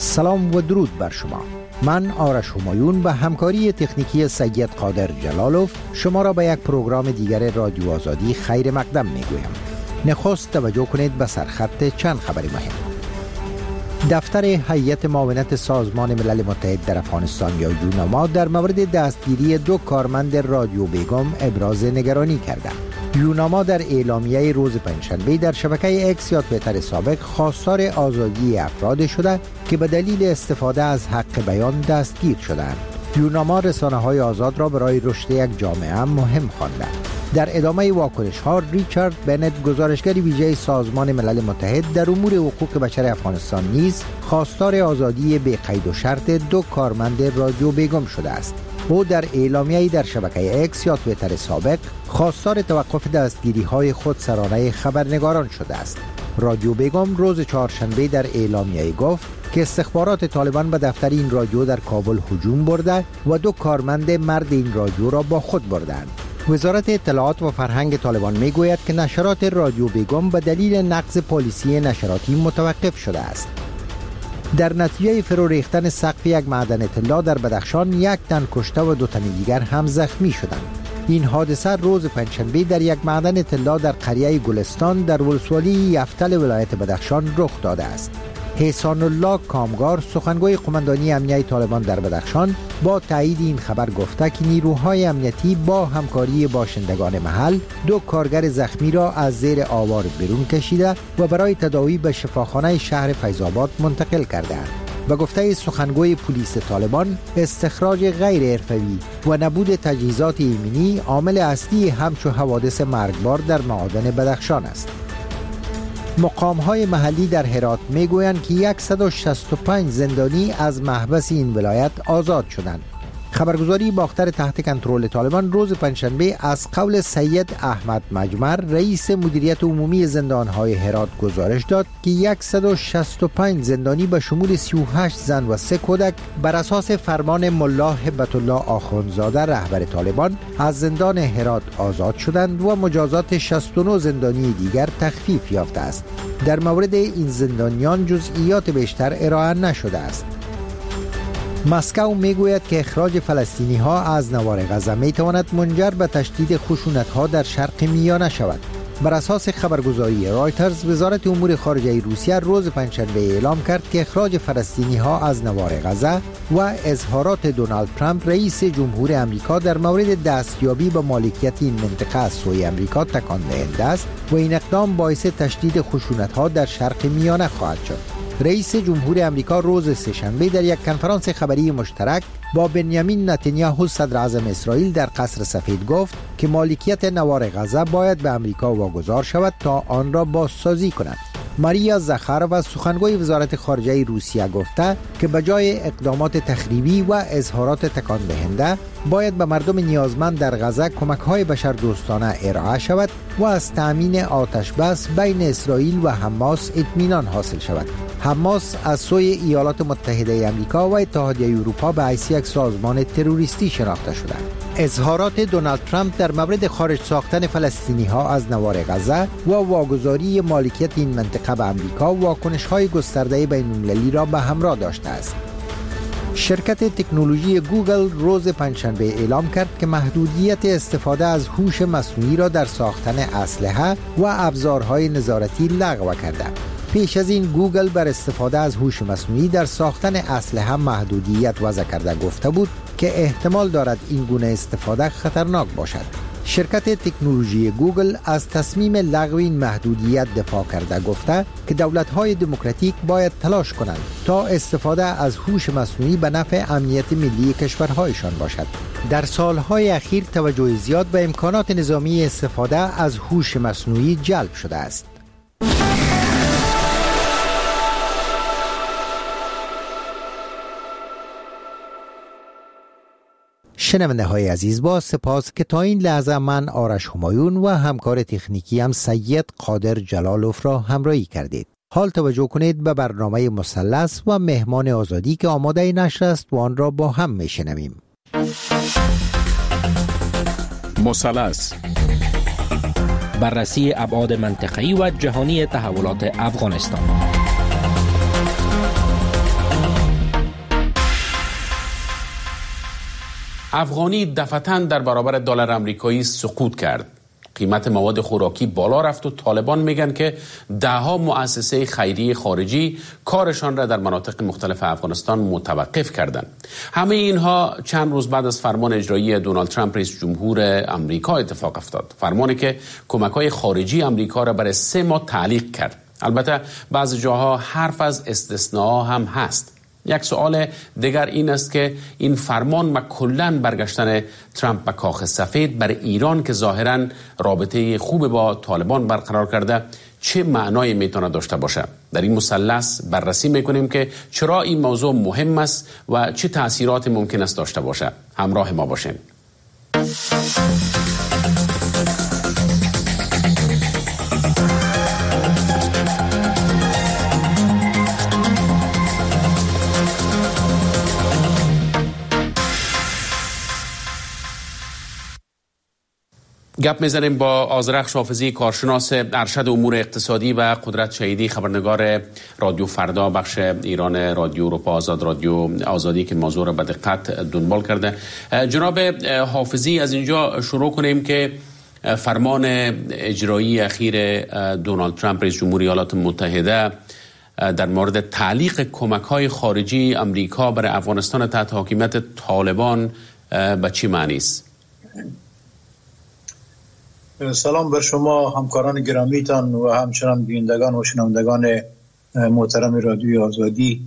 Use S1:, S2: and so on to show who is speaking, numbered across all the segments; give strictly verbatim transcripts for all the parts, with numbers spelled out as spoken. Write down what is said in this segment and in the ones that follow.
S1: سلام و درود بر شما. من آرش همایون به همکاری تکنیکی سید قادر جلالوف شما را به یک پروگرام دیگر رادیو آزادی خیر مقدم می گویم. نخست توجه کنید به سرخط چند خبری مهم. دفتر هیئت معاونت سازمان ملل متحد در افغانستان یا یوناما در مورد دستگیری دو کارمند رادیو بیگم ابراز نگرانی کرده. یوناما در اعلامیه روز پنجشنبه در شبکه اکس یا توییتر سابق خواستار آزادی افراد شده که به دلیل استفاده از حق بیان دستگیر شدند. یوناما رسانه‌های آزاد را برای رشد یک جامعه مهم خوانده. در ادامه واکنش‌ها ریچارد بنت گزارشگر ویژه سازمان ملل متحد در امور حقوق بشر افغانستان نیز خواستار آزادی بی قید و شرط دو کارمند رادیو بیگم شده است. او در اعلامیه‌ای در شبکه اکس یا توییتر سابق خواستار توقف دستگیری‌های خودسرانه خبرنگاران شده است. رادیو بیگم روز چهارشنبه در اعلامیه گفت که استخبارات طالبان به دفتر این رادیو در کابل هجوم برده و دو کارمند مرد این رادیو را با خود بردند. وزارت اطلاعات و فرهنگ طالبان میگوید که نشرات رادیو بیگم به دلیل نقض پالیسی نشراتی متوقف شده است. در نتیجه فرو ریختن سقف یک معدن طلا در بدخشان یک تن کشته و دو تن دیگر هم زخمی شدند. این حادثه روز پنجشنبه در یک معدن طلا در قریه گلستان در ولسوالی یفتل ولایت بدخشان رخ داده است. حسان الله کامگار سخنگوی قماندانی امنیتی طالبان در بدخشان با تایید این خبر گفته که نیروهای امنیتی با همکاری باشندگان محل دو کارگر زخمی را از زیر آوار بیرون کشیده و برای تداوی به شفاخانه شهر فیض‌آباد منتقل کردند. به گفته سخنگوی پلیس طالبان استخراج غیر حرفه‌ای و نبود تجهیزات ایمنی عامل اصلی همچو حوادث مرگبار در معادن بدخشان است. مقام‌های محلی در هرات میگویند که صد و شصت و پنج زندانی از محبس این ولایت آزاد شدند. خبرگزاری باختر تحت کنترل طالبان روز پنجشنبه از قول سید احمد مجمر رئیس مدیریت عمومی زندان‌های هرات گزارش داد که صد و شصت و پنج زندانی به شمول سی و هشت زن و سه کودک بر اساس فرمان ملا هبت الله آخوندزاده رهبر طالبان از زندان هرات آزاد شدند و مجازات شصت و نه زندانی دیگر تخفیف یافته است. در مورد این زندانیان جزئیات بیشتر ارائه نشده است. مسکو میگوید که اخراج فلسطینی ها از نوار غزه می تواند منجر به تشدید خشونت ها در شرق میانه شود. بر اساس خبرگزاری رایترز وزارت امور خارجه روسیه روز پنجشنبه اعلام کرد که اخراج فلسطینی ها از نوار غزه و اظهارات دونالد ترامپ رئیس جمهور امریکا در مورد دستیابی به مالکیت این منطقه از سوی امریکا تکان دهنده است و این اقدام باعث تشدید خشونت ها در شرق میانه خواهد شد. رئیس جمهور امریکا روز سه‌شنبه در یک کنفرانس خبری مشترک با بنیامین نتانیاهو صدر اعظم اسرائیل در قصر سفید گفت که مالکیت نوار غزه باید به امریکا واگذار شود تا آن را بازسازی کند. ماریا زخارova سخنگوی وزارت خارجه روسیه گفته که بجای اقدامات تخریبی و اظهارات تکان دهنده باید به مردم نیازمند در غزه کمک‌های بشردوستانه ارائه شود و از تأمین آتش بس بین اسرائیل و حماس اطمینان حاصل شود. حماس از سوی ایالات متحده آمریکا و اتحادیه اروپا به حیث یک سازمان تروریستی شناخته شده. اظهارات دونالد ترامپ در مورد خارج ساختن فلسطینی ها از نوار غزه و واگذاری مالکیت این منطقه به آمریکا واکنش های گسترده بین المللی را به همراه داشته است. شرکت تکنولوژی گوگل روز پنجشنبه اعلام کرد که محدودیت استفاده از هوش مصنوعی را در ساختن اسلحه و ابزارهای نظارتی لغو کرده. پیش از این گوگل بر استفاده از هوش مصنوعی در ساختن اسلحه محدودیت وضع کرده گفته بود که احتمال دارد این گونه استفاده خطرناک باشد. شرکت تکنولوژی گوگل از تصمیم لغو این محدودیت دفاع کرده گفته که دولت‌های دموکراتیک باید تلاش کنند تا استفاده از هوش مصنوعی به نفع امنیت ملی کشورهایشان باشد. در سالهای اخیر توجه زیاد به امکانات نظامی استفاده از هوش مصنوعی جلب شده است. شنونده های عزیز، با سپاس که تا این لحظه من آرش همایون و همکار تکنیکی هم سید قادر جلالوف را همراهی کردید. حال توجه کنید به برنامه مثلث و مهمان آزادی که آماده نشر است و آن را با هم میشنویم.
S2: مثلث، بررسی ابعاد منطقه‌ای و جهانی تحولات افغانستان. افغانی دفعتاً در برابر دلار آمریکایی سقوط کرد. قیمت مواد خوراکی بالا رفت و طالبان میگن که دهها مؤسسه خیریه خارجی کارشان را در مناطق مختلف افغانستان متوقف کردند. همه اینها چند روز بعد از فرمان اجرایی دونالد ترامپ رئیس جمهور آمریکا اتفاق افتاد. فرمانی که کمک‌های خارجی آمریکا را برای سه ماه تعلیق کرد. البته بعضی جاها حرف از استثناء هم هست. یک سوال دیگر این است که این فرمان و کلاً برگشتن ترامپ به کاخ سفید برای ایران که ظاهراً رابطه خوب با طالبان برقرار کرده چه معنایی میتونه داشته باشه؟ در این مثلث بررسی میکنیم که چرا این موضوع مهم است و چه تأثیراتی ممکن است داشته باشه. همراه ما باشین. گپ میزنیم با آذرخش حافظی، کارشناس ارشد امور اقتصادی، و قدرت شهیدی، خبرنگار رادیو فردا بخش ایران رادیو اروپا آزاد، رادیو آزادی که موضوع را به دقت دنبال کرده. جناب حافظی، از اینجا شروع کنیم که فرمان اجرایی اخیر دونالد ترامپ رئیس جمهور ایالات متحده در مورد تعلیق کمک‌های خارجی آمریکا برای افغانستان تحت حاکمیت طالبان به چی معنی است؟
S3: سلام بر شما همکاران گرامیتان و همچنان بینندگان و شنوندگان محترم رادیوی آزادی.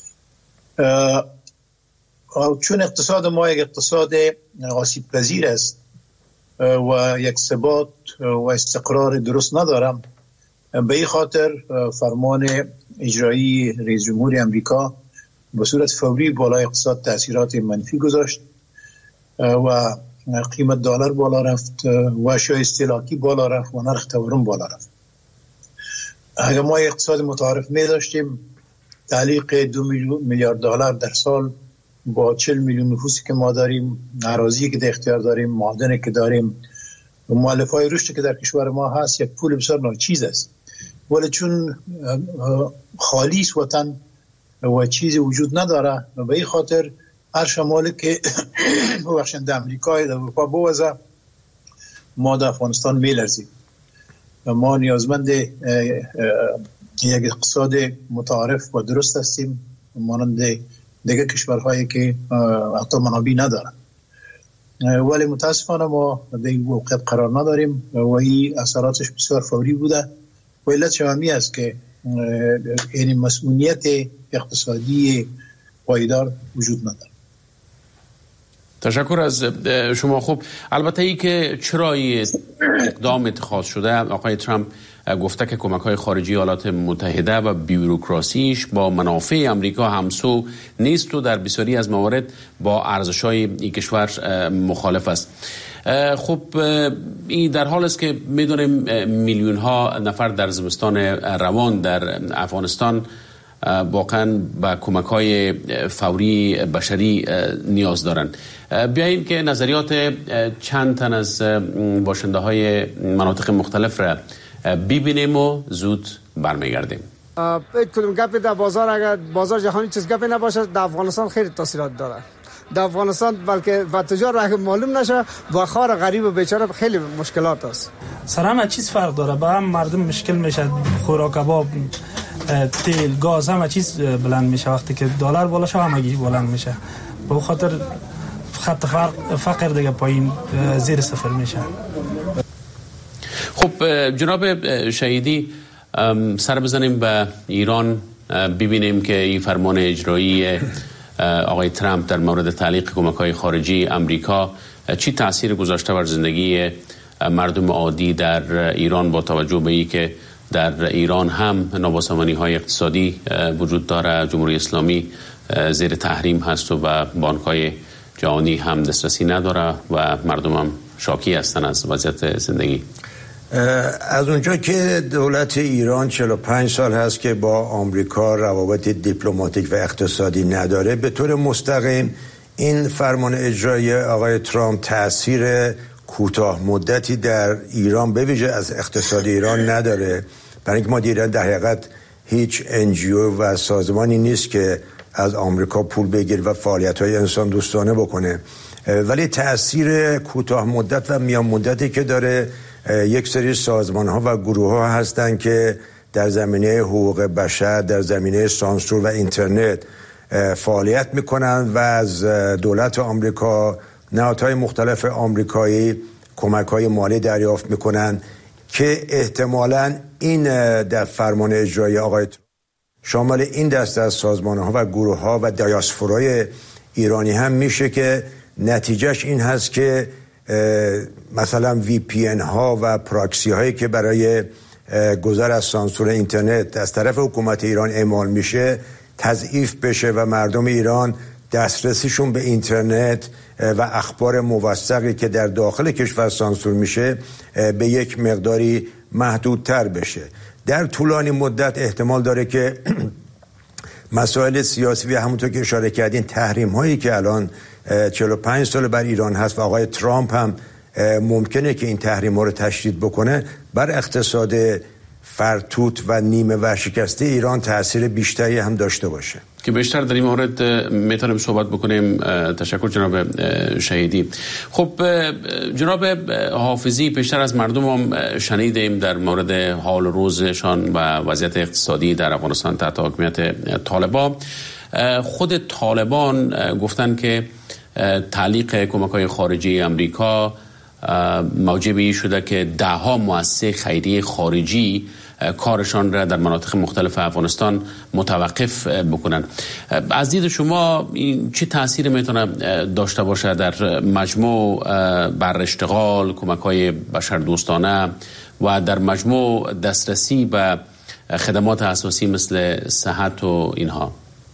S3: چون اقتصاد ما یک اقتصاد آسیب پذیر است و یک ثبات و استقرار درست ندارم، به این خاطر فرمان اجرایی رئیس جمهور آمریکا به صورت فوری بالای اقتصاد تاثیرات منفی گذاشت و قیمت دلار بالا رفت و اشیاء استهلاکی بالا رفت و نرخ تورم بالا رفت. اگر ما اقتصاد متعارف می داشتیم، تعلیق دو میلیارد دلار در سال با چهل میلیون نفوسی که ما داریم، اراضی که در اختیار داریم، معادنی که داریم و مؤلفه‌های رشدی که در کشور ما هست، یک پول بسیار ناچیز است. ولی چون خالیس وطن و چیزی وجود نداره، به این خاطر هر شمالی که بخشنده امریکای در اروپا بوزه، ما در افغانستان میلرزیم. ما نیازمند یک اقتصاد متعارف و درست هستیم، مانند دیگه کشورهایی که حتی منابع ندارن. ولی متاسفانه ما در این موقعیت قرار نداریم و این اثراتش بسیار فوری بوده. و علت شمی است که این مسئولیت اقتصادی پایدار وجود نداره.
S2: تشکر از شما. خوب، البته ای که چرا اقدام اتخاذ شده، آقای ترامپ گفته که کمک‌های خارجی ایالات متحده و بیوروکراسیش با منافع آمریکا همسو نیست و در بسیاری از موارد با ارزش‌های این کشور مخالف است. خب این در حال است که می‌دونیم میلیون ها نفر در زمستان روان در افغانستان واقعا با کمک‌های فوری بشری نیاز دارند. بیاییم که نظریات چند تن از باشنده‌های مناطق مختلف را ببینیم و زود برمیگردیم.
S4: کدوم گپی در بازار، اگر بازار جهانی چیز گپی نباشه، در افغانستان خیلی تاثیرات داره. در افغانستان بلکه و تجار را معلوم نشه، با خار غریب و بیچاره خیلی مشکلات است.
S5: سر همه چیز فرق داره، با هم مردم مشکل میشه، خوراک، کباب، تیل، گاز، همه چیز بلند میشه. وقتی که دلار بالا شه همگی بلند میشه. به خاطر خط فرق فقر دیگه پایین زیر صفر میشه.
S2: خب جناب شهیدی، سر بزنیم به ایران، ببینیم که این فرمان اجرایی آقای ترامپ در مورد تعلیق کمک‌های خارجی آمریکا چی تأثیر گذاشته بر زندگی مردم عادی در ایران، با توجه به اینکه در ایران هم نابسامانی‌های اقتصادی وجود داره، جمهوری اسلامی زیر تحریم هست و به بانک‌های جهانی هم دسترسی نداره و مردم هم شاکی هستن از وضعیت زندگی.
S6: از اونجا که دولت ایران چهل و پنج سال هست که با آمریکا روابط دیپلماتیک و اقتصادی نداره، به طور مستقیم این فرمان اجرایی آقای ترامپ تأثیر کوتاه مدتی در ایران به ویژه از اقتصاد ایران نداره، برای اینکه ما دیدن در حقیقت هیچ انجیو و سازمانی نیست که از آمریکا پول بگیر و فعالیت‌های انسان دوستانه بکنه. ولی تأثیر کوتاه مدت و میان مدتی که داره، یک سری سازمان ها و گروه ها هستن که در زمینه حقوق بشر، در زمینه سانسور و اینترنت فعالیت میکنن و از دولت آمریکا، نهادهای مختلف آمریکایی کمک های مالی دریافت میکنن که احتمالاً این در فرمان اجرایی آقای شامل این دسته از سازمان ها و گروه ها و دیاسپورای ایرانی هم میشه که نتیجهش این هست که مثلا وی پی ان ها و پراکسی هایی که برای گذر از سانسور اینترنت از طرف حکومت ایران اعمال میشه تضعیف بشه و مردم ایران دسترسیشون به اینترنت و اخبار موثقی که در داخل کشور سانسور میشه به یک مقداری محدودتر بشه. در طولانی مدت احتمال داره که مسائل سیاسی و همونطور که اشاره کردین تحریم هایی که الان چهل و پنج سال بر ایران هست و آقای ترامپ هم ممکنه که این تحریم ها رو تشدید بکنه، بر اقتصاد فرتوت و نیمه ورشکسته ایران تأثیر بیشتری هم داشته باشه
S2: که بیشتر در این مورد میتونیم صحبت بکنیم. تشکر جناب شهیدی. خب جناب حافظی، بیشتر از مردم هم شنیدیم در مورد حال روزشان و وضعیت اقتصادی در افغانستان تحت حکومت طالبان. خود طالبان گفتن که تعلیق کمک‌های خارجی امریکا موجب شده که ده ها مؤسسه خیریه خارجی کارشان را در مناطق مختلف افغانستان متوقف بکنن. از دید شما این چه تأثیر میتونه داشته باشه در مجموع بر اشتغال، کمک‌های بشردوستانه و در مجموع دسترسی به خدمات اساسی مثل صحت و اینها؟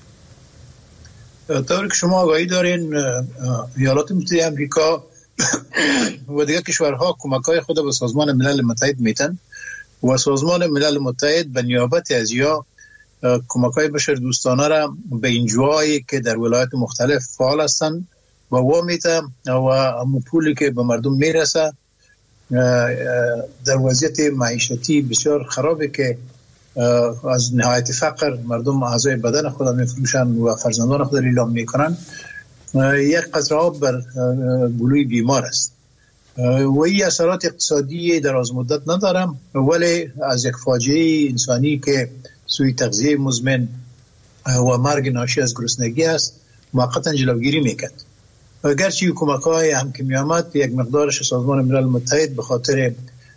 S3: طوری که شما آگاهی دارین، ایالات متحده آمریکا و دیگر کشورها کمک‌های خود به سازمان ملل متحد میتن و سازمان ملل متحد به نیابت از یا کمک‌های بشردوستانه را به انجوایی که در ولایات مختلف فعال هستند و وا میتن و همون پولی که به مردم میرسه در وضعیت معیشتی بسیار خرابه که از نهایت فقر مردم اعضای بدن خود میفروشن و فرزندان خود اعلام میکنن، یک قطره آب بر گلوی بیمار است و این اثرات اقتصادی دراز مدت ندارم، ولی از یک فاجعه انسانی که سوی تغذیه مزمن و مرگ ناشی از گرسنگی است موقتا جلوگیری میکرد. اگرچه کمک‌های هم که میامد یک مقدارش سازمان ملل متحد به خاطر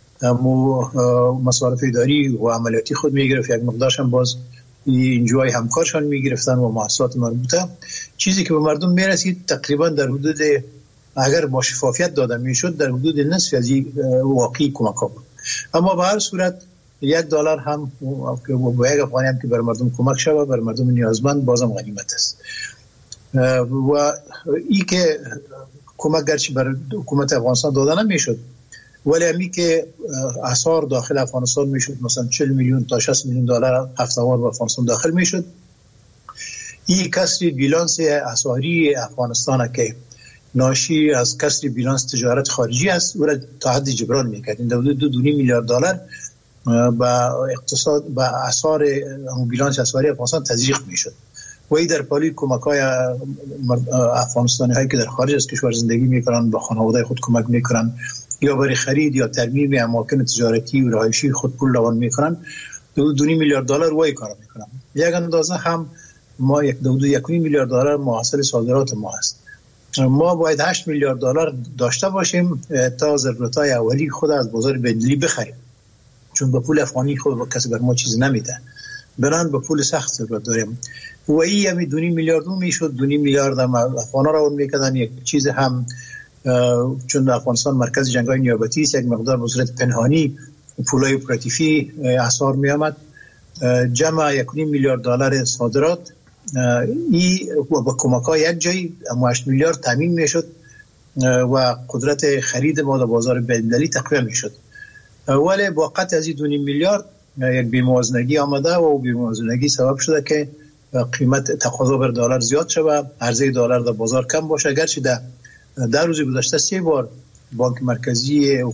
S3: مصارف اداری و عملیاتی خود میگرفت، یک مقدارش هم باز اینجوهای همکارشان میگرفتن و مؤسسات مربوطه. چیزی که به مردم میرسید تقریبا در حدود، اگر با شفافیت داده میشد، در حدود نصف از واقعی کمک ها بود. اما به هر صورت یک دلار هم با یک افغانی هم که بر مردم کمک شود، بر مردم نیازمند، بازم غنیمت است. و ای که کمک گرچه بر حکومت افغانستان داده نمیشد، ولی همی که اسعار داخل افغانستان میشد، مثلا چهل میلیون تا شصت میلیون دلار هفته‌وار به افغانستان داخل میشد، این کسری بیلانس اسعاری افغانستان که ناشی از کسری بیلانس تجارت خارجی است او را تا حد جبران میکرد. این دو دو دو میلیارد دلار با اقتصاد با اسعار بیلانس اسعاری افغانستان تزریق میشد و این در پالی کمک‌های افغانستانی هایی که در خارج از کشور زندگی میکنن به خانواده خود کمک میکنن یا برای خرید یا ترمیم اماکن تجارتی و رهایشی خود پول روان میکنن، دو دو میلیارد دلار وای کار میکنن. یک اندازه هم ما یک دو دو یک میلیارد دلار محصول صادرات ما است. ما باید هشت میلیارد دلار داشته باشیم تا ضرورت‌های اولی خود از بازار بین‌المللی بخریم، چون با پول افغانی خود کسی بر ما چیز نمیده، بنان به پول سخت ضرورت داریم. و این همی دو میلیارد میشد، دو میلیارد هم افغانا را اون میکردن. یک چیز هم چون افغانستان مرکز جنگ‌های نیابتی است، یک مقدار به صورت پنهانی پولای اپراتیفی اسعار می آمد. جمع یک میلیارد دلار صادرات ای و با کمک‌های یک جایی هشت میلیارد تامین میشد و قدرت خرید ما در بازار بین‌المللی تقویت میشد. ولی با قطع از این دو میلیارد یک بی‌موازنگی آمده و بی‌موازنگی سبب شده که قیمت تقاضا بر دلار زیاد شود، عرضه دلار در بازار کم باشه. اگرچه در در روز گذشته سه بار بانک مرکزی